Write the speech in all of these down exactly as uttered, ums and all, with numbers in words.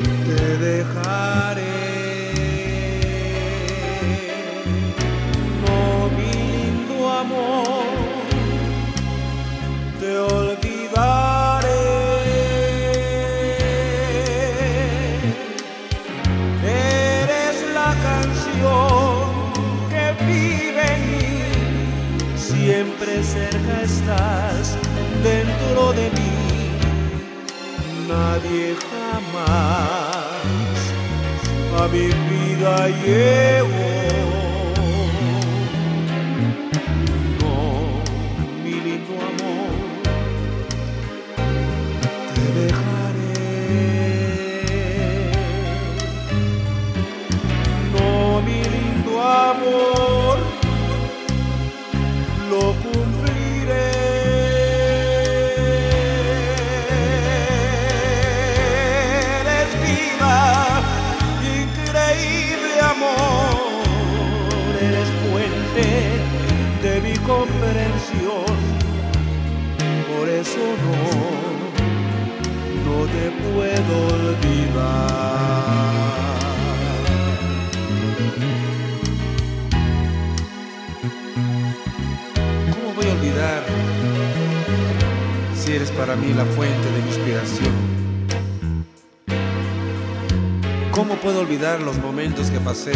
te dejaré. No, mi lindo amor, te olvidaré. Eres la canción que vive en mí, siempre cerca estás dentro de mí. Nadie jamás a mi vida llegó. No, mi lindo amor, te dejaré. No, mi lindo amor, lo cumpliré. De mi comprensión, por eso no, no te puedo olvidar. ¿Cómo voy a olvidar si eres para mí la fuente de mi inspiración? ¿Cómo puedo olvidar los momentos que pasé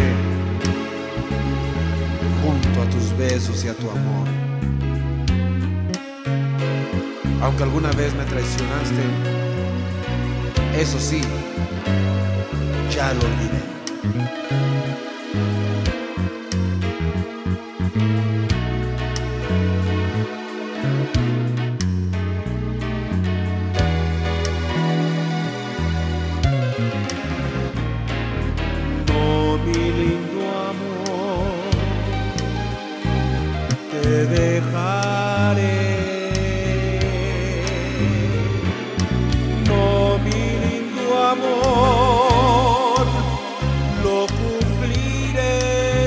junto a tus besos y a tu amor? Aunque alguna vez me traicionaste, eso sí, ya lo olvidé. No, mi lindo amor, te dejaré. No, mi lindo amor, lo cumpliré.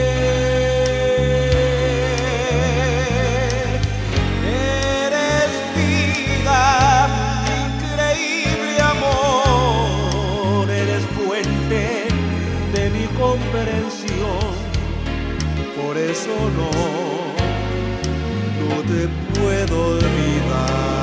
Eres vida, increíble amor, eres fuente de mi comprensión, por eso no, no te puedo olvidar.